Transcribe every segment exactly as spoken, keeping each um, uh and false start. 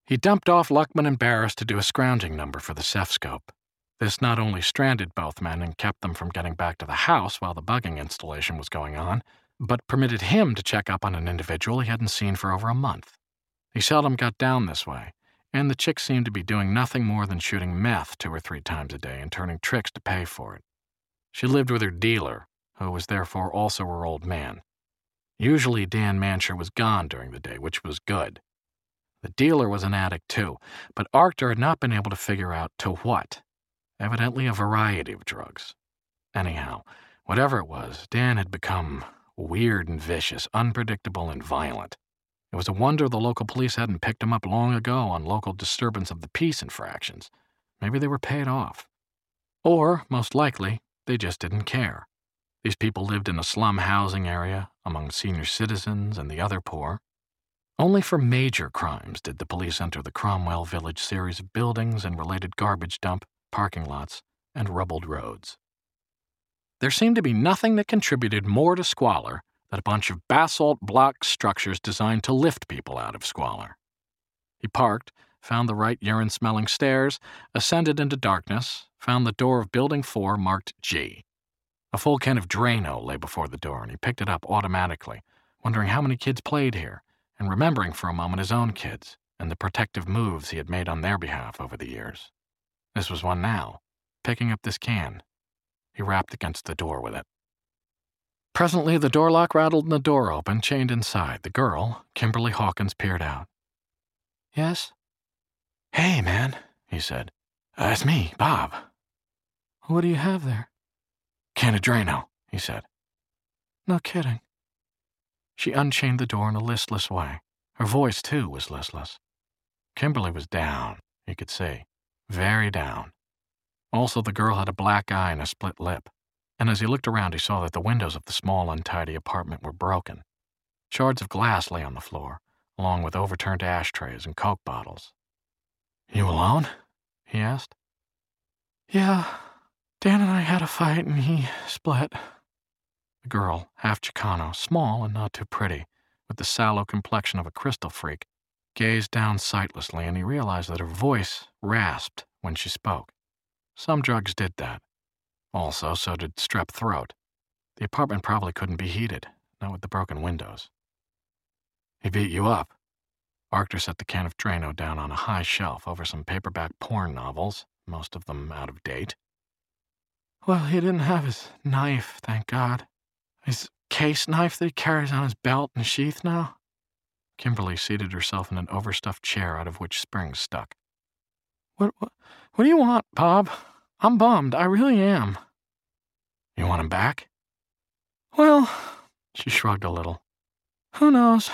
He dumped off Luckman and Barris to do a scrounging number for the ceph-scope. This not only stranded both men and kept them from getting back to the house while the bugging installation was going on, but permitted him to check up on an individual he hadn't seen for over a month. He seldom got down this way, and the chick seemed to be doing nothing more than shooting meth two or three times a day and turning tricks to pay for it. She lived with her dealer, who was therefore also her old man. Usually Dan Mancher was gone during the day, which was good. The dealer was an addict too, but Arctur had not been able to figure out to what. Evidently a variety of drugs. Anyhow, whatever it was, Dan had become weird and vicious, unpredictable and violent. It was a wonder the local police hadn't picked him up long ago on local disturbance of the peace infractions. Maybe they were paid off. Or, most likely, they just didn't care. These people lived in a slum housing area among senior citizens and the other poor. Only for major crimes did the police enter the Cromwell Village series of buildings and related garbage dump, parking lots, and rubbled roads. There seemed to be nothing that contributed more to squalor than a bunch of basalt block structures designed to lift people out of squalor. He parked, found the right urine-smelling stairs, ascended into darkness, found the door of Building four marked G. A full can of Drano lay before the door, and he picked it up automatically, wondering how many kids played here, and remembering for a moment his own kids and the protective moves he had made on their behalf over the years. This was one now, picking up this can. He rapped against the door with it. Presently, the door lock rattled and the door opened, chained inside. The girl, Kimberly Hawkins, peered out. "Yes?" "Hey, man," he said. Uh, it's me, Bob." "What do you have there?" "Can of Drano," he said. "No kidding." She unchained the door in a listless way. Her voice, too, was listless. Kimberly was down, he could see. Very down. Also, the girl had a black eye and a split lip, and as he looked around he saw that the windows of the small, untidy apartment were broken. Shards of glass lay on the floor, along with overturned ashtrays and Coke bottles. "You alone?" he asked. "Yeah. Dan and I had a fight and he split." The girl, half Chicano, small and not too pretty, with the sallow complexion of a crystal freak, gazed down sightlessly, and he realized that her voice rasped when she spoke. Some drugs did that. Also, so did strep throat. The apartment probably couldn't be heated, not with the broken windows. "He beat you up." Arctur set the can of Drano down on a high shelf over some paperback porn novels, most of them out of date. "Well, he didn't have his knife, thank God. His case knife that he carries on his belt and sheath now." Kimberly seated herself in an overstuffed chair out of which springs stuck. What, what, what do you want, Bob? I'm bummed, I really am." "You want him back?" "Well," she shrugged a little. "Who knows?"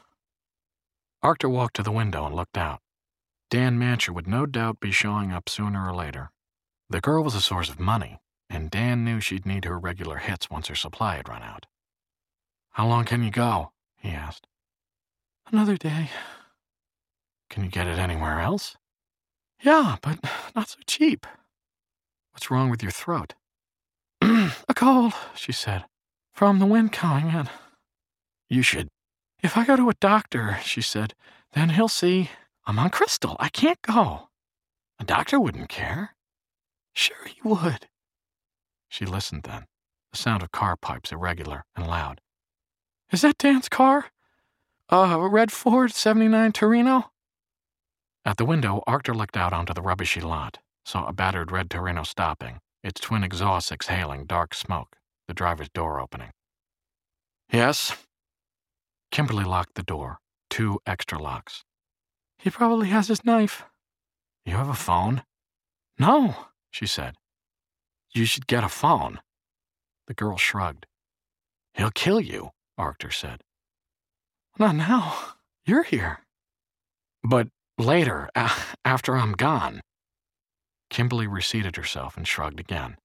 Arctur walked to the window and looked out. Dan Mancher would no doubt be showing up sooner or later. The girl was a source of money, and Dan knew she'd need her regular hits once her supply had run out. "How long can you go?" he asked. "Another day." "Can you get it anywhere else?" "Yeah, but not so cheap." "What's wrong with your throat?" "A cold," she said, "from the wind coming in." "You should—" "If I go to a doctor," she said, "then he'll see I'm on crystal. I can't go." "A doctor wouldn't care." "Sure he would." She listened then, the sound of car pipes irregular and loud. "Is that Dan's car? Uh, a red Ford seventy-nine Torino?" At the window, Arctur looked out onto the rubbishy lot, saw a battered red Torino stopping, its twin exhausts exhaling dark smoke, the driver's door opening. "Yes?" Kimberly locked the door, two extra locks. "He probably has his knife." "You have a phone?" "No," she said. "You should get a phone." The girl shrugged. "He'll kill you," Arctur said. "Not now. You're here." "But later, a- after I'm gone." Kimberly reseated herself and shrugged again.